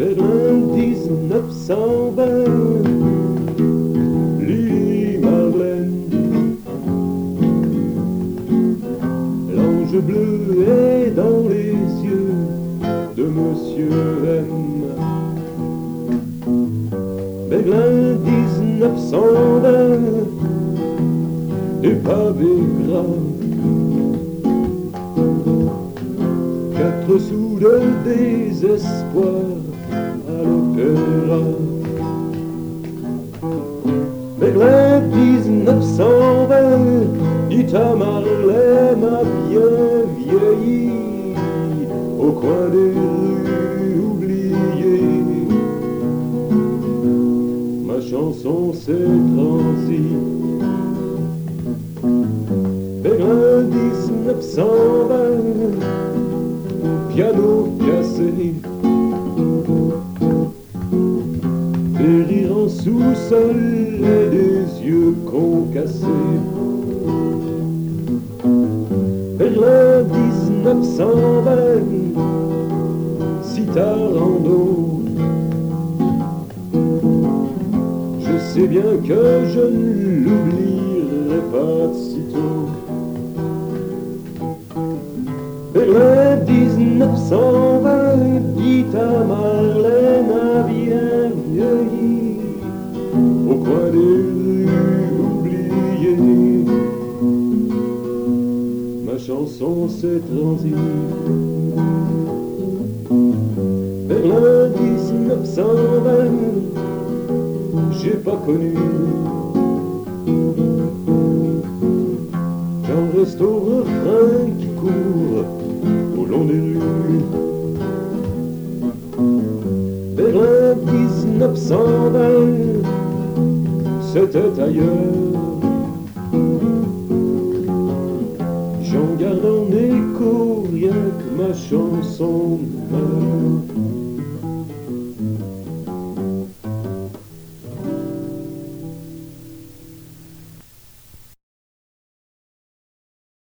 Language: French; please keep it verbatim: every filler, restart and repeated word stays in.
Berlin dix-neuf cent vingt, Lily Marlène, l'ange bleu est dans les yeux de Monsieur M. Berlin dix-neuf cent vingt, des pavés gras, quatre sous de désespoir à l'opéra. Berlin dix-neuf cent vingt, dit à Marlène a bien vieilli au coin des rues oubliées. Ma chanson s'est transie. Berlin dix-neuf cent vingt, piano cassé, des rires en sous-sol et des yeux concassés. Berlin dix-neuf cent vingt, Citarando, je sais bien que je ne l'oublierai pas de sitôt. Berlin dix-neuf cent vingt, dit à Marlène a bien vieilli au coin des rues oubliées. Ma chanson s'est transie. Berlin dix-neuf cent vingt, j'ai pas connu. J'en reste au refrain qui court au long des rues. Berlin dix-neuf cent vingt, c'était ailleurs. J'en garde en écho rien que ma chanson meurt.